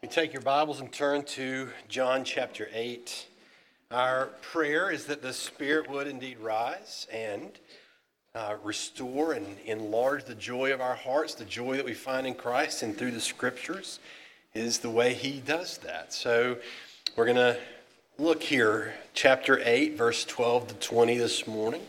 You take your Bibles and turn to John chapter 8. Our prayer is that the Spirit would indeed rise and restore and enlarge the joy of our hearts. The joy that we find in Christ and through the Scriptures is the way He does that. So we're going to look here, chapter 8, verse 12 to 20 this morning.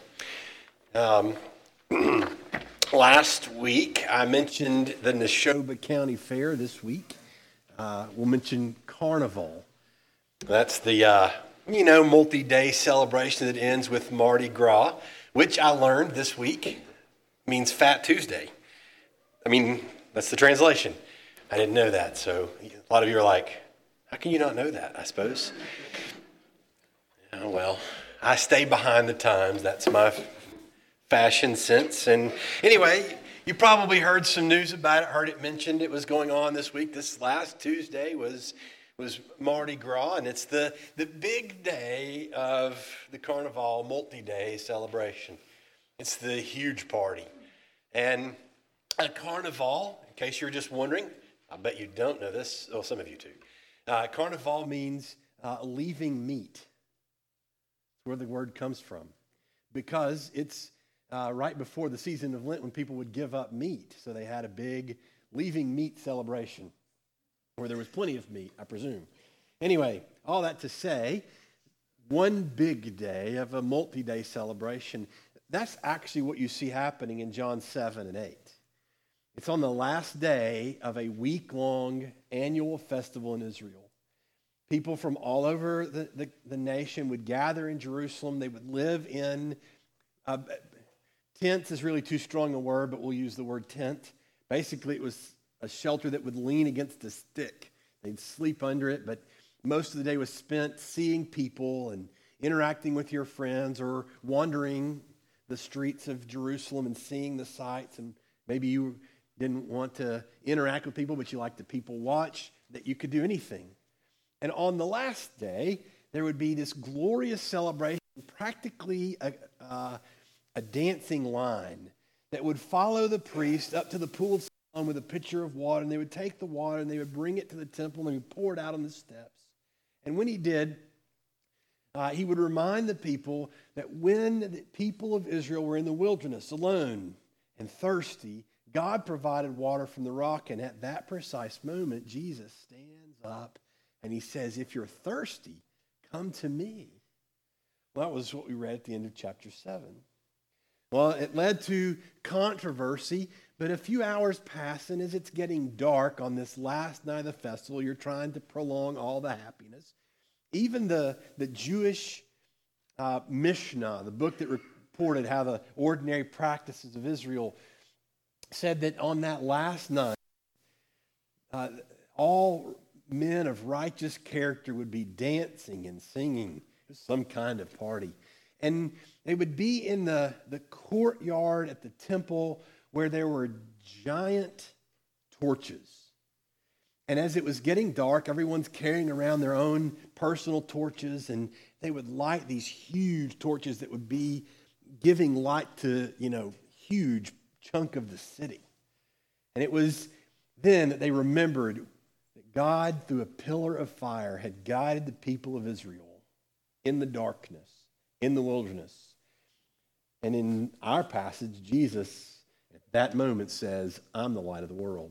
Last week, I mentioned the Neshoba County Fair this week. We'll mention Carnival. That's the, multi-day celebration that ends with Mardi Gras, which I learned this week means Fat Tuesday. That's the translation. I didn't know that, so a lot of you are like, how can you not know that, I suppose? Well, I stay behind the times. That's my fashion sense. And anyway, you probably heard some news about it, heard it mentioned. It was going on this week. This last Tuesday was Mardi Gras, and it's the big day of the Carnival multi-day celebration. It's the huge party. And a Carnival, in case you're just wondering, I bet you don't know this. Well, some of you do. Carnival means leaving meat. That's where the word comes from. Because it's right before the season of Lent when people would give up meat. So they had a big leaving meat celebration where there was plenty of meat, I presume. Anyway, all that to say, one big day of a multi-day celebration, that's actually what you see happening in John 7 and 8. It's on the last day of a week-long annual festival in Israel. People from all over the nation would gather in Jerusalem. They would live in tents is really too strong a word, but we'll use the word tent. Basically, it was a shelter that would lean against a stick. They'd sleep under it, but most of the day was spent seeing people and interacting with your friends or wandering the streets of Jerusalem and seeing the sights. And maybe you didn't want to interact with people, but you liked to people watch, that you could do anything. And on the last day, there would be this glorious celebration, practically a dancing line that would follow the priest up to the pool of Siloam with a pitcher of water, and they would take the water and they would bring it to the temple and they would pour it out on the steps. And when he did, he would remind the people that when the people of Israel were in the wilderness alone and thirsty, God provided water from the rock, and at that precise moment, Jesus stands up and he says, if you're thirsty, come to me. Well, that was what we read at the end of chapter 7. Well, it led to controversy, but a few hours pass, and as it's getting dark on this last night of the festival, you're trying to prolong all the happiness. Even the Jewish Mishnah, the book that reported how the ordinary practices of Israel, said that on that last night, all men of righteous character would be dancing and singing. It was some kind of party. And they would be in the courtyard at the temple where there were giant torches. And as it was getting dark, everyone's carrying around their own personal torches, and they would light these huge torches that would be giving light to, huge chunk of the city. And it was then that they remembered that God, through a pillar of fire, had guided the people of Israel in the darkness, in the wilderness. And in our passage, Jesus, at that moment, says, I'm the light of the world.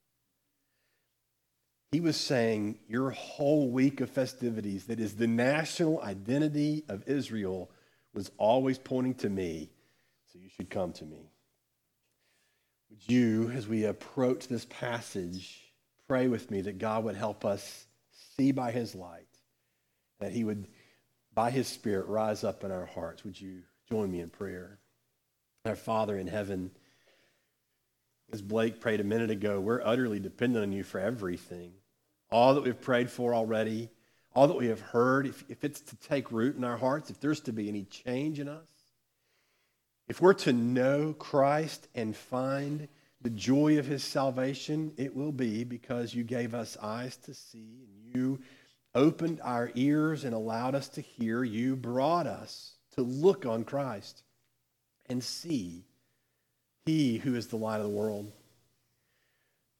He was saying, your whole week of festivities, that is the national identity of Israel, was always pointing to me, so you should come to me. Would you, as we approach this passage, pray with me that God would help us see by his light, that he would, by his Spirit, rise up in our hearts. Would you join me in prayer? Our Father in heaven, as Blake prayed a minute ago, we're utterly dependent on you for everything. All that we've prayed for already, all that we have heard, if it's to take root in our hearts, if there's to be any change in us, if we're to know Christ and find the joy of his salvation, it will be because you gave us eyes to see and you opened our ears and allowed us to hear. You brought us to look on Christ and see he who is the light of the world.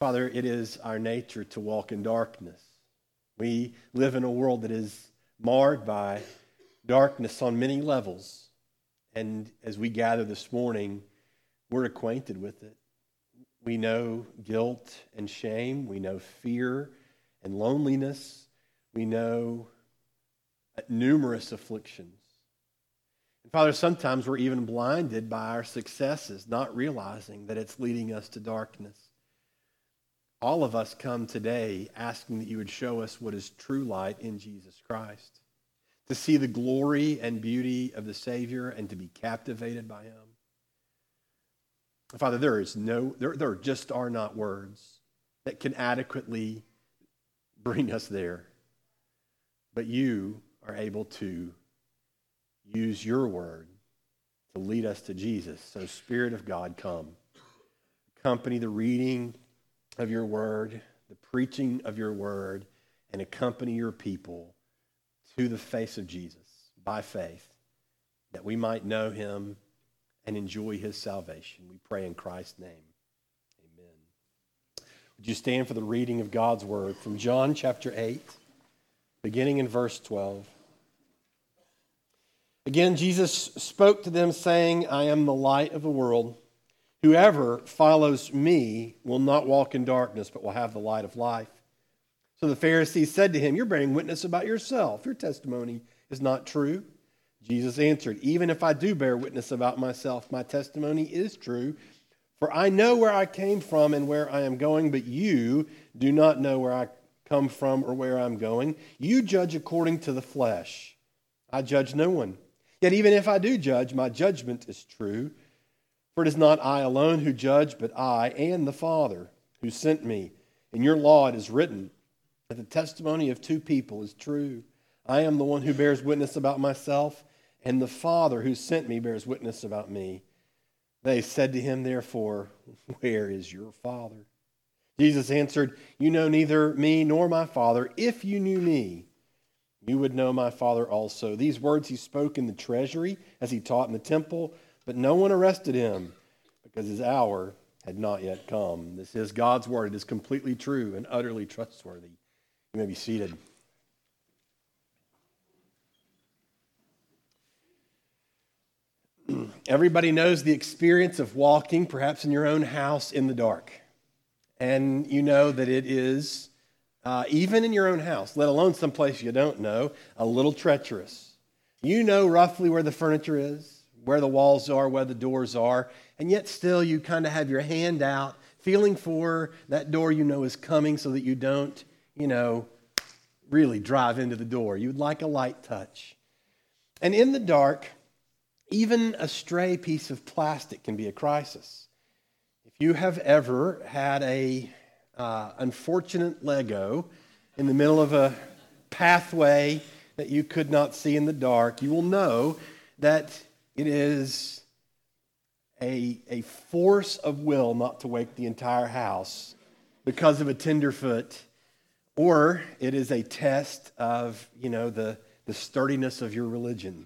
Father, it is our nature to walk in darkness. We live in a world that is marred by darkness on many levels. And as we gather this morning, we're acquainted with it. We know guilt and shame. We know fear and loneliness. We know numerous afflictions. And Father, sometimes we're even blinded by our successes, not realizing that it's leading us to darkness. All of us come today asking that you would show us what is true light in Jesus Christ, to see the glory and beauty of the Savior and to be captivated by him. Father, there just are not words that can adequately bring us there. But you are able to use your word to lead us to Jesus. So Spirit of God, come. Accompany the reading of your word, the preaching of your word, and accompany your people to the face of Jesus by faith, that we might know him and enjoy his salvation. We pray in Christ's name. Amen. Would you stand for the reading of God's word from John chapter 8, beginning in verse 12. Again, Jesus spoke to them, saying, I am the light of the world. Whoever follows me will not walk in darkness, but will have the light of life. So the Pharisees said to him, you're bearing witness about yourself. Your testimony is not true. Jesus answered, even if I do bear witness about myself, my testimony is true. For I know where I came from and where I am going, but you do not know where I come from or where I'm going. You judge according to the flesh. I judge no one. Yet even if I do judge, my judgment is true. For it is not I alone who judge, but I and the Father who sent me. In your law it is written that the testimony of two people is true. I am the one who bears witness about myself, and the Father who sent me bears witness about me. They said to him, therefore, where is your Father? Jesus answered, you know neither me nor my Father. If you knew me, you would know my Father also. These words he spoke in the treasury as he taught in the temple, but no one arrested him because his hour had not yet come. This is God's word. It is completely true and utterly trustworthy. You may be seated. Everybody knows the experience of walking, perhaps in your own house, in the dark. And you know that it is, even in your own house, let alone someplace you don't know, a little treacherous. You know roughly where the furniture is, where the walls are, where the doors are, and yet still you kind of have your hand out, feeling for that door you know is coming so that you don't, really drive into the door. You'd like a light touch. And in the dark, even a stray piece of plastic can be a crisis. If you have ever had a unfortunate Lego in the middle of a pathway that you could not see in the dark, you will know that it is a force of will not to wake the entire house because of a tenderfoot, or it is a test of, the sturdiness of your religion.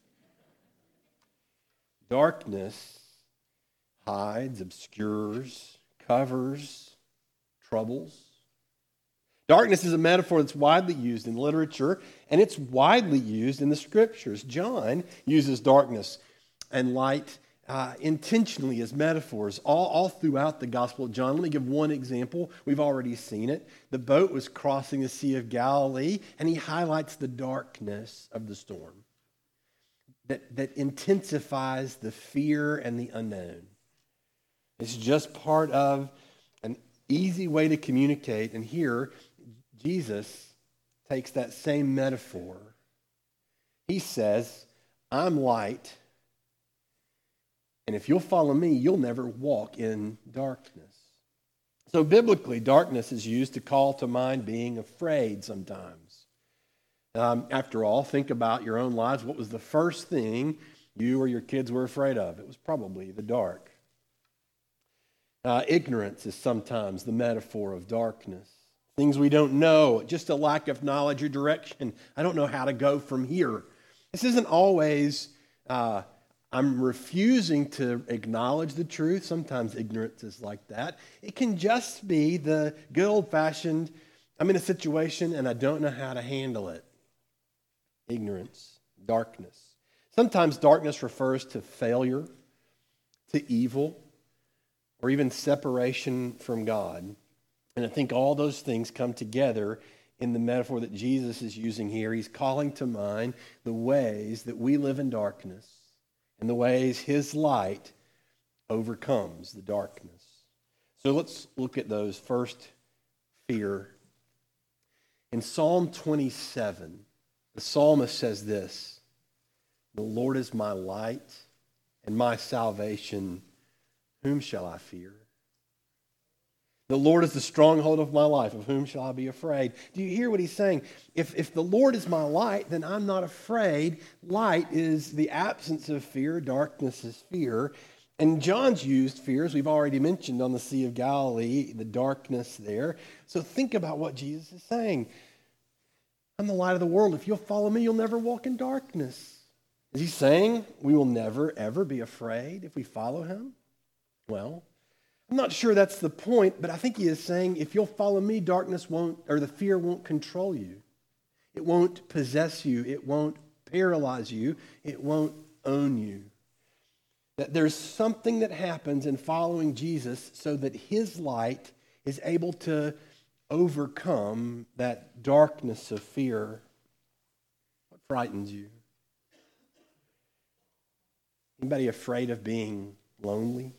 Darkness hides, obscures, covers, troubles. Darkness is a metaphor that's widely used in literature, and it's widely used in the scriptures. John uses darkness and light intentionally as metaphors all throughout the Gospel of John. Let me give one example. We've already seen it. The boat was crossing the Sea of Galilee, and he highlights the darkness of the storm that intensifies the fear and the unknown. It's just part of an easy way to communicate. And here, Jesus takes that same metaphor. He says, I'm light, and if you'll follow me, you'll never walk in darkness. So biblically, darkness is used to call to mind being afraid sometimes. After all, think about your own lives. What was the first thing you or your kids were afraid of? It was probably the dark. Ignorance is sometimes the metaphor of darkness. Things we don't know, just a lack of knowledge or direction. I don't know how to go from here. This isn't always I'm refusing to acknowledge the truth. Sometimes ignorance is like that. It can just be the good old-fashioned, I'm in a situation and I don't know how to handle it. Ignorance, darkness. Sometimes darkness refers to failure, to evil, or even separation from God. And I think all those things come together in the metaphor that Jesus is using here. He's calling to mind the ways that we live in darkness and the ways his light overcomes the darkness. So let's look at those. First, fear. In Psalm 27, the psalmist says this, "The Lord is my light and my salvation. Whom shall I fear? The Lord is the stronghold of my life. Of whom shall I be afraid?" Do you hear what he's saying? If the Lord is my light, then I'm not afraid. Light is the absence of fear. Darkness is fear. And John's used fear, as we've already mentioned, on the Sea of Galilee, the darkness there. So think about what Jesus is saying. I'm the light of the world. If you'll follow me, you'll never walk in darkness. Is he saying we will never, ever be afraid if we follow him? Well, I'm not sure that's the point, but I think he is saying if you'll follow me, darkness won't, or the fear won't control you. It won't possess you. It won't paralyze you. It won't own you. That there's something that happens in following Jesus so that his light is able to overcome that darkness of fear. What frightens you? Anybody afraid of being lonely?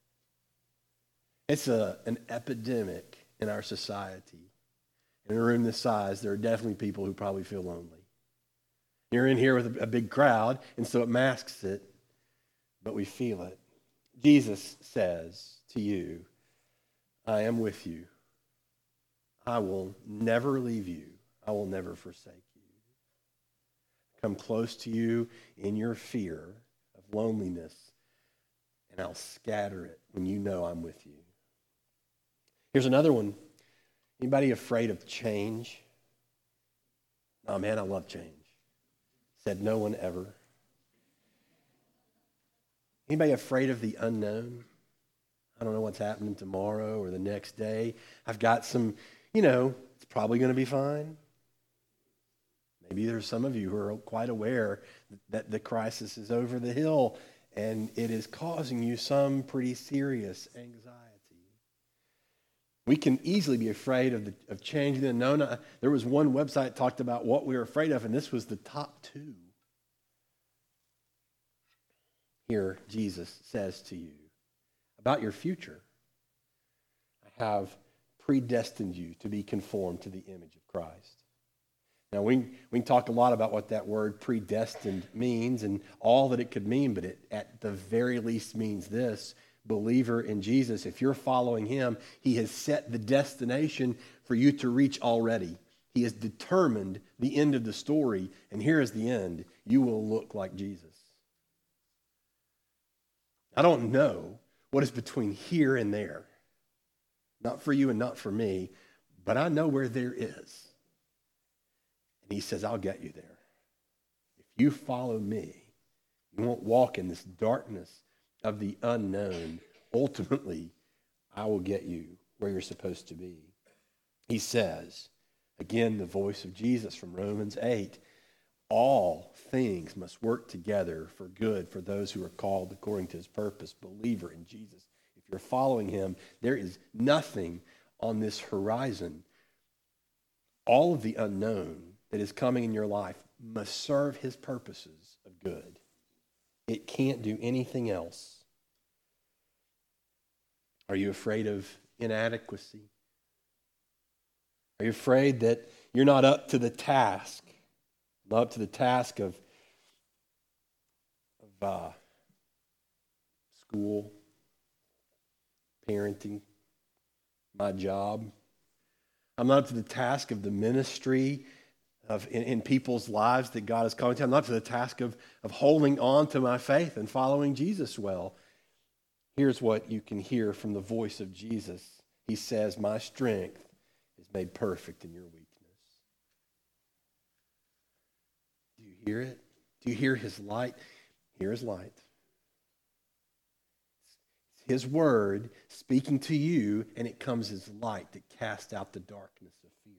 It's an epidemic in our society. In a room this size, there are definitely people who probably feel lonely. You're in here with a big crowd, and so it masks it, but we feel it. Jesus says to you, I am with you. I will never leave you. I will never forsake you. Come close to you in your fear of loneliness, and I'll scatter it when you know I'm with you. Here's another one. Anybody afraid of change? Oh man, I love change. Said no one ever. Anybody afraid of the unknown? I don't know what's happening tomorrow or the next day. I've got some, it's probably going to be fine. Maybe there's some of you who are quite aware that the crisis is over the hill and it is causing you some pretty serious anxiety. We can easily be afraid of changing the unknown. There was one website that talked about what we were afraid of, and this was the top 2. Here, Jesus says to you, about your future, I have predestined you to be conformed to the image of Christ. Now, we can talk a lot about what that word predestined means and all that it could mean, but it at the very least means this. Believer in Jesus, if you're following him, he has set the destination for you to reach already. He has determined the end of the story, and here is the end. You will look like Jesus. I don't know what is between here and there. Not for you and not for me, but I know where there is. And he says, I'll get you there. If you follow me, you won't walk in this darkness of the unknown. Ultimately, I will get you where you're supposed to be. He says, again, the voice of Jesus from Romans 8, all things must work together for good for those who are called according to his purpose. Believer in Jesus, if you're following him, there is nothing on this horizon. All of the unknown that is coming in your life must serve his purposes of good. It can't do anything else. Are you afraid of inadequacy? Are you afraid that you're not up to the task? Not up to the task of school, parenting, my job. I'm not up to the task of the ministry in people's lives that God has called me to. I'm not up to the task of holding on to my faith and following Jesus well. Here's what you can hear from the voice of Jesus. He says, my strength is made perfect in your weakness. Do you hear it? Do you hear his light? Hear his light. his word speaking to you, and it comes as light to cast out the darkness of fear.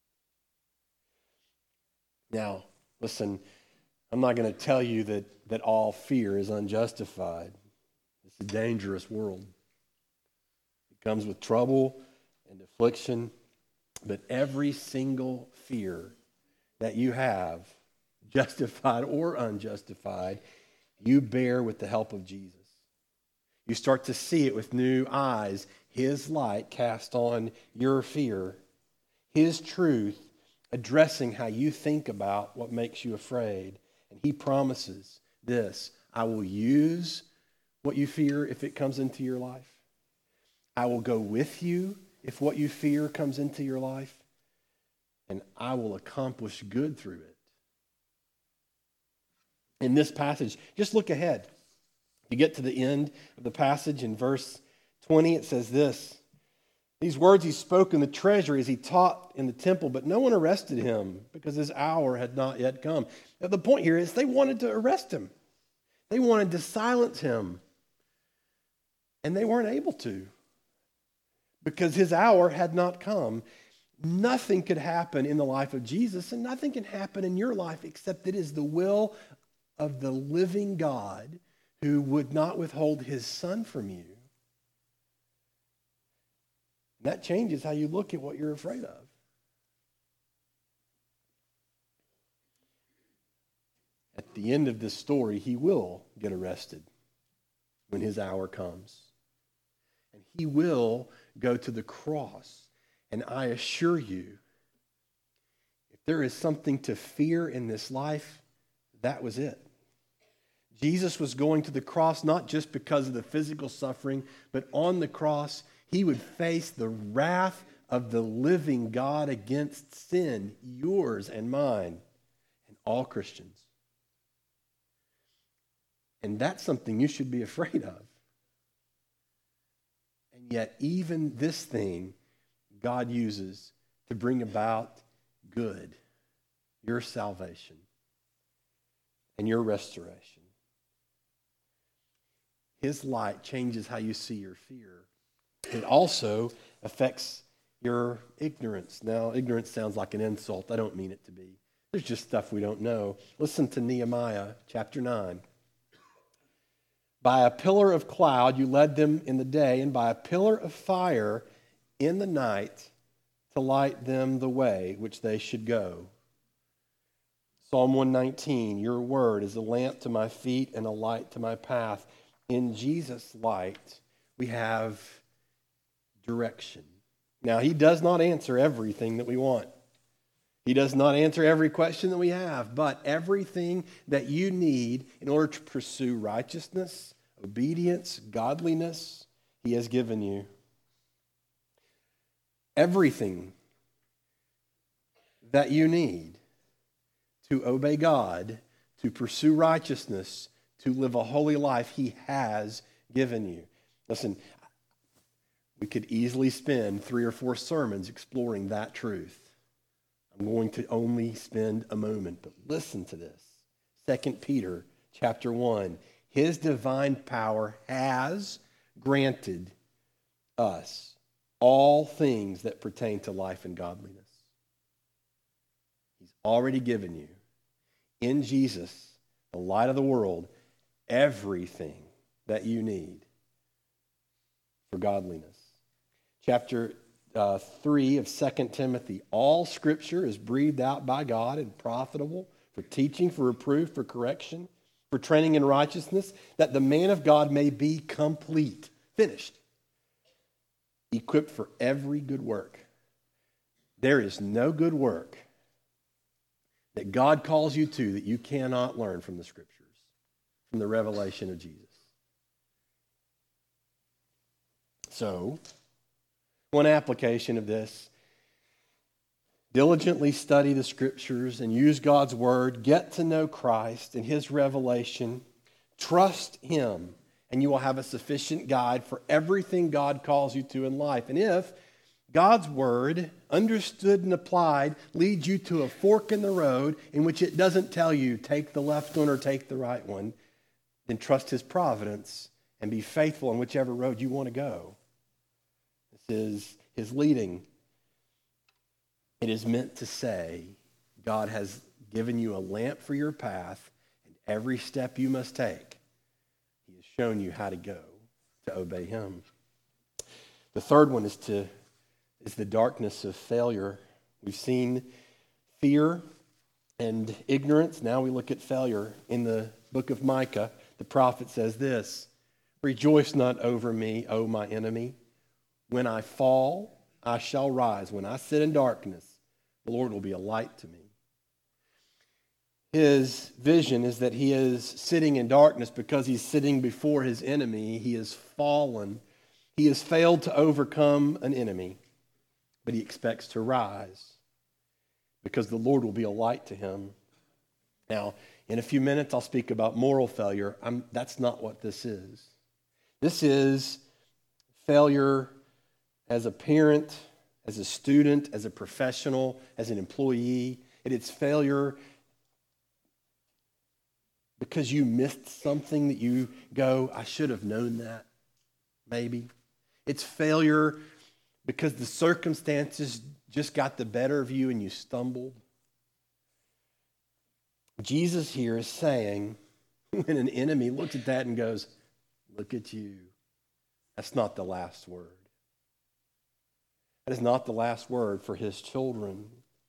Now, listen, I'm not going to tell you that all fear is unjustified. It's a dangerous world. It comes with trouble and affliction, but every single fear that you have, justified or unjustified, you bear with the help of Jesus. You start to see it with new eyes. His light cast on your fear. His truth addressing how you think about what makes you afraid. And he promises this: I will use what you fear if it comes into your life. I will go with you if what you fear comes into your life. And I will accomplish good through it. In this passage, just look ahead. You get to the end of the passage in verse 20, it says this: these words he spoke in the treasury as he taught in the temple, but no one arrested him because his hour had not yet come. Now, the point here is they wanted to arrest him. They wanted to silence him. And they weren't able to because his hour had not come. Nothing could happen in the life of Jesus, and nothing can happen in your life except it is the will of the living God who would not withhold his son from you. And that changes how you look at what you're afraid of. At the end of this story, he will get arrested when his hour comes. And he will go to the cross. And I assure you, if there is something to fear in this life, that was it. Jesus was going to the cross not just because of the physical suffering, but on the cross, he would face the wrath of the living God against sin, yours and mine, and all Christians. And that's something you should be afraid of. And yet, even this thing, God uses to bring about good, your salvation, and your restoration. His light changes how you see your fear. It also affects your ignorance. Now, ignorance sounds like an insult. I don't mean it to be. There's just stuff we don't know. Listen to Nehemiah chapter 9. By a pillar of cloud you led them in the day, and by a pillar of fire in the night to light them the way which they should go. Psalm 119, your word is a lamp to my feet and a light to my path. In Jesus' light, we have direction. Now, he does not answer everything that we want. He does not answer every question that we have, but everything that you need in order to pursue righteousness, obedience, godliness, he has given you. Everything that you need to obey God, to pursue righteousness, to live a holy life, he has given you. Listen, we could easily spend 3 or 4 sermons exploring that truth. I'm going to only spend a moment, but listen to this. 2 Peter chapter 1. His divine power has granted us all things that pertain to life and godliness. He's already given you, in Jesus, the light of the world, everything that you need for godliness. Chapter 3 of 2 Timothy. All Scripture is breathed out by God and profitable for teaching, for reproof, for correction, for training in righteousness, that the man of God may be complete, finished, equipped for every good work. There is no good work that God calls you to that you cannot learn from the Scriptures, from the revelation of Jesus. So, one application of this: diligently study the Scriptures and use God's Word. Get to know Christ and His revelation. Trust Him, and you will have a sufficient guide for everything God calls you to in life. And if God's Word, understood and applied, leads you to a fork in the road in which it doesn't tell you take the left one or take the right one, then trust His providence and be faithful on whichever road you want to go. This is his leading. It is meant to say, God has given you a lamp for your path, and every step you must take, he has shown you how to go to obey him. The third one is the darkness of failure. We've seen fear and ignorance. Now we look at failure. In the book of Micah, the prophet says this, "Rejoice not over me, O my enemy. When I fall, I shall rise. When I sit in darkness, the Lord will be a light to me." His vision is that he is sitting in darkness because he's sitting before his enemy. He has fallen. He has failed to overcome an enemy, but he expects to rise because the Lord will be a light to him. Now, in a few minutes, I'll speak about moral failure. That's not what this is. This is failure as a parent, as a student, as a professional, as an employee. It's failure because you missed something that you go, I should have known that, maybe. It's failure because the circumstances just got the better of you and you stumbled. Jesus here is saying, when an enemy looks at that and goes, look at you, that's not the last word. That is not the last word for his children.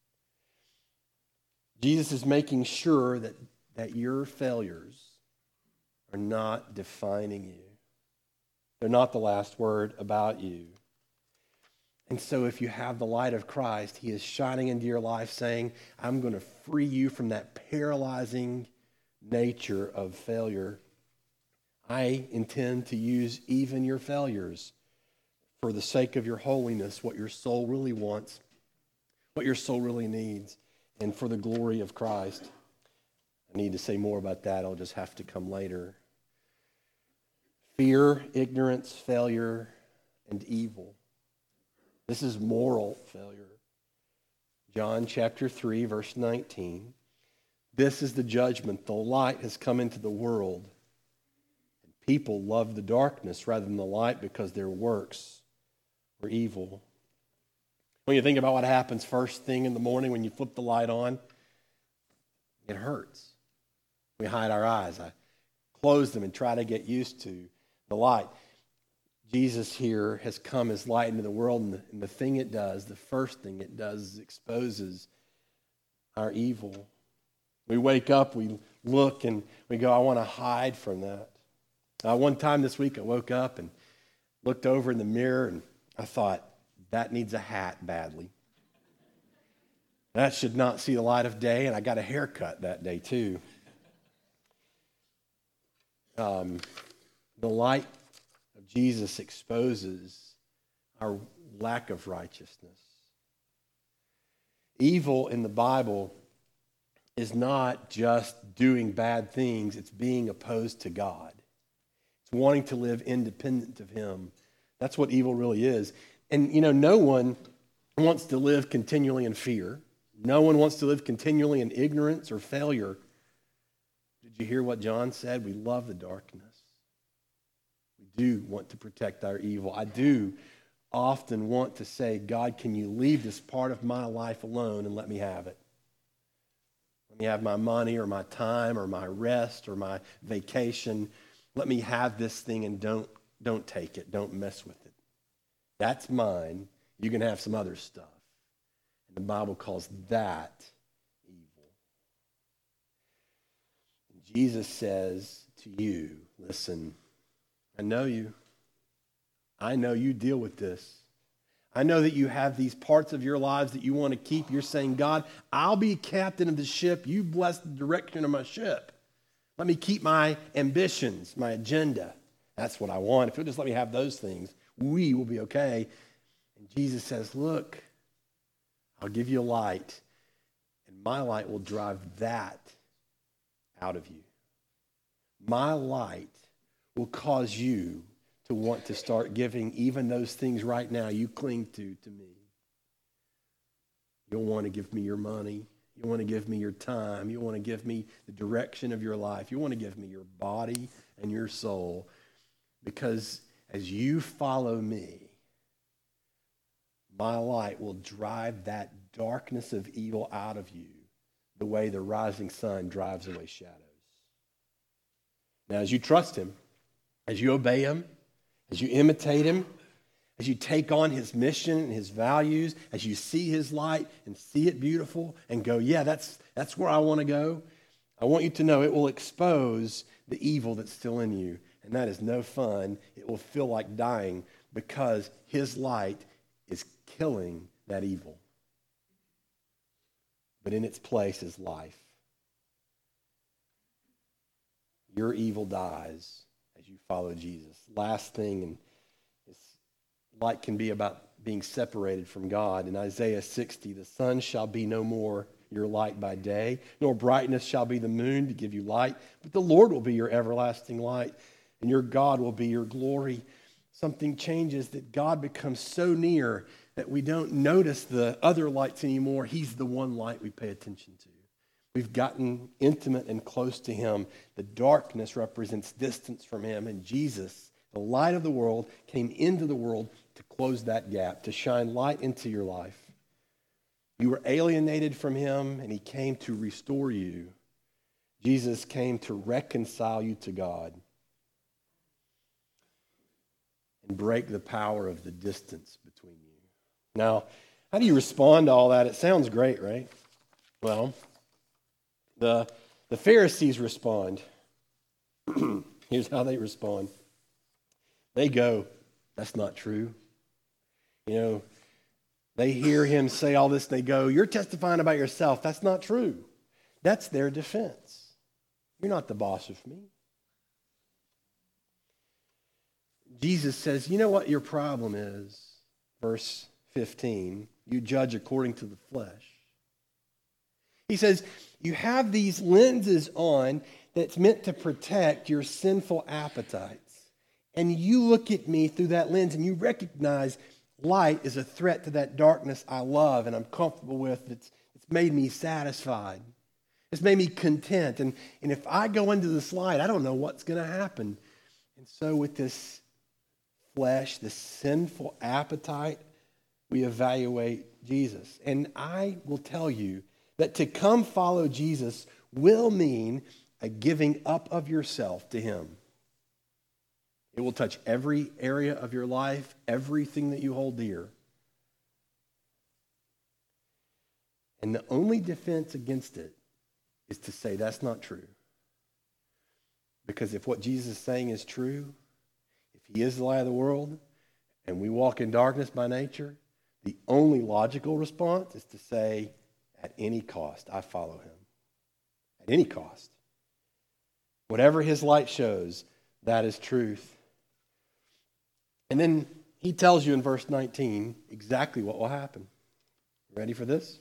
Jesus is making sure that your failures are not defining you. They're not the last word about you. And so if you have the light of Christ, he is shining into your life saying, I'm going to free you from that paralyzing nature of failure. I intend to use even your failures for the sake of your holiness, what your soul really wants, what your soul really needs, and for the glory of Christ. I need to say more about that. I'll just have to come later. Fear, ignorance, failure, and evil. This is moral failure. John chapter 3, verse 19. This is the judgment. The light has come into the world. And people love the darkness rather than the light because their works were evil. When you think about what happens first thing in the morning when you flip the light on, it hurts. We hide our eyes. I close them and try to get used to the light. Jesus here has come as light into the world, and the thing it does, the first thing it does is exposes our evil. We wake up, we look, and we go, I want to hide from that. One time this week I woke up and looked over in the mirror, and I thought, that needs a hat badly. That should not see the light of day, and I got a haircut that day too. The light of Jesus exposes our lack of righteousness. Evil in the Bible is not just doing bad things, it's being opposed to God. It's wanting to live independent of him. That's what evil really is. And no one wants to live continually in fear. No one wants to live continually in ignorance or failure. Did you hear what John said? We love the darkness. We do want to protect our evil. I do often want to say, God, can you leave this part of my life alone and let me have it? Let me have my money or my time or my rest or my vacation. Let me have this thing and don't take it. Don't mess with it. That's mine. You can have some other stuff. And the Bible calls that evil. And Jesus says to you, listen, I know you. I know you deal with this. I know that you have these parts of your lives that you want to keep. You're saying, God, I'll be captain of the ship. You bless the direction of my ship. Let me keep my ambitions, my agenda. That's what I want. If you'll just let me have those things, we will be okay. And Jesus says, look, I'll give you a light, and my light will drive that out of you. My light will cause you to want to start giving even those things right now you cling to me. You'll want to give me your money. You want to give me your time. You want to give me the direction of your life. You want to give me your body and your soul. Because as you follow me, my light will drive that darkness of evil out of you the way the rising sun drives away shadows. Now, as you trust him, as you obey him, as you imitate him, as you take on his mission and his values, as you see his light and see it beautiful and go, yeah, that's where I want to go, I want you to know it will expose the evil that's still in you. And that is no fun. It will feel like dying because his light is killing that evil. But in its place is life. Your evil dies as you follow Jesus. Last thing, and light can be about being separated from God. In Isaiah 60, the sun shall be no more your light by day, nor brightness shall be the moon to give you light, but the Lord will be your everlasting light, and your God will be your glory. Something changes, that God becomes so near that we don't notice the other lights anymore. He's the one light we pay attention to. We've gotten intimate and close to him. The darkness represents distance from him, and Jesus, the light of the world, came into the world to close that gap, to shine light into your life. You were alienated from him, and he came to restore you. Jesus came to reconcile you to God and break the power of the distance between you. Now, how do you respond to all that? It sounds great, right? Well, the Pharisees respond. Here's how they respond. They go, that's not true. You know, they hear him say all this, and they go, you're testifying about yourself. That's not true. That's their defense. You're not the boss of me. Jesus says, you know what your problem is? Verse 15, you judge according to the flesh. He says, you have these lenses on that's meant to protect your sinful appetites. And you look at me through that lens and you recognize light is a threat to that darkness I love and I'm comfortable with. It's made me satisfied. It's made me content. And if I go into this light, I don't know what's going to happen. And so with this flesh, this sinful appetite, we evaluate Jesus. And I will tell you that to come follow Jesus will mean a giving up of yourself to him. It will touch every area of your life, everything that you hold dear. And the only defense against it is to say that's not true. Because if what Jesus is saying is true, if he is the light of the world, and we walk in darkness by nature, the only logical response is to say, at any cost, I follow him. At any cost. Whatever his light shows, that is truth. And then he tells you in verse 19 exactly what will happen. Ready for this?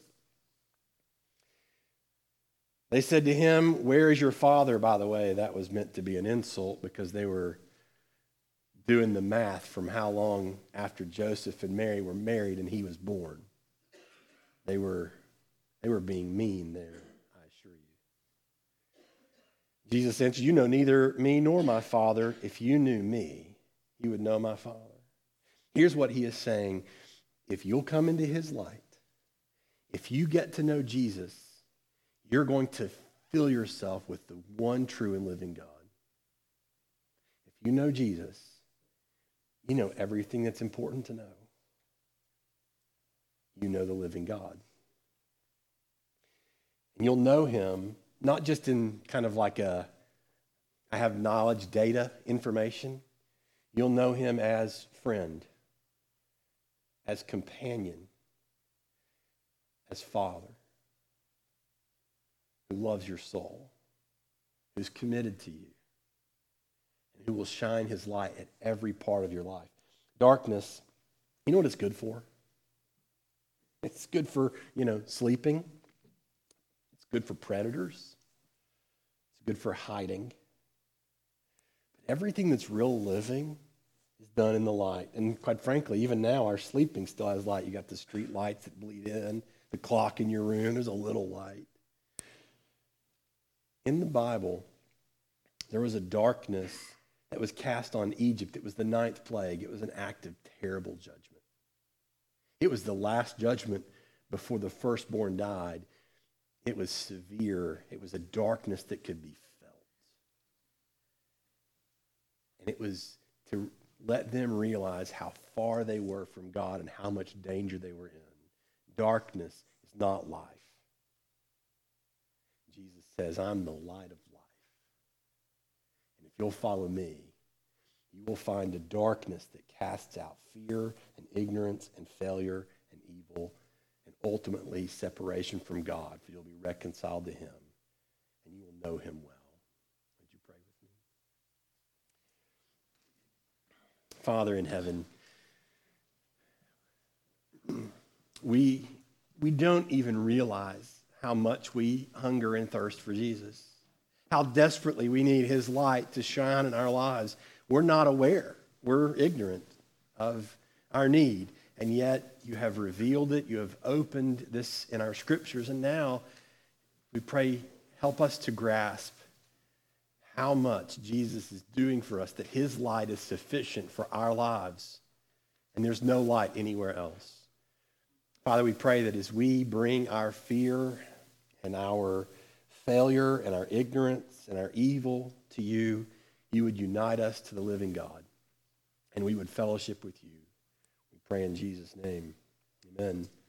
They said to him, where is your father? By the way, that was meant to be an insult because they were doing the math from how long after Joseph and Mary were married and he was born. They were being mean there, I assure you. Jesus answered, you know neither me nor my Father. If you knew me, you would know my Father. Here's what he is saying. If you'll come into his light, if you get to know Jesus, you're going to fill yourself with the one true and living God. If you know Jesus, you know everything that's important to know. You know the living God. And you'll know him not just in kind of like I have knowledge, data, information. You'll know him as friend, as companion, as Father, who loves your soul, who's committed to you, and who will shine his light at every part of your life. Darkness, you know what it's good for? It's good for, sleeping. It's good for predators. It's good for hiding. But everything that's real living is done in the light. And quite frankly, even now, our sleeping still has light. You got the street lights that bleed in, the clock in your room, there's a little light. In the Bible, there was a darkness that was cast on Egypt. It was the 9th plague. It was an act of terrible judgment. It was the last judgment before the firstborn died. It was severe. It was a darkness that could be felt. And it was to let them realize how far they were from God and how much danger they were in. Darkness is not life. Jesus says, I'm the light of life. And if you'll follow me, you will find a darkness that casts out fear and ignorance and failure and evil and ultimately separation from God, for you'll be reconciled to him and you will know him well. Would you pray with me? Father in heaven, we don't even realize how much we hunger and thirst for Jesus, how desperately we need his light to shine in our lives. We're not aware. We're ignorant of our need. And yet you have revealed it. You have opened this in our scriptures. And now we pray, help us to grasp how much Jesus is doing for us, that his light is sufficient for our lives. And there's no light anywhere else. Father, we pray that as we bring our fear and our failure and our ignorance and our evil to you, you would unite us to the living God, and we would fellowship with you. We pray in Jesus' name. Amen.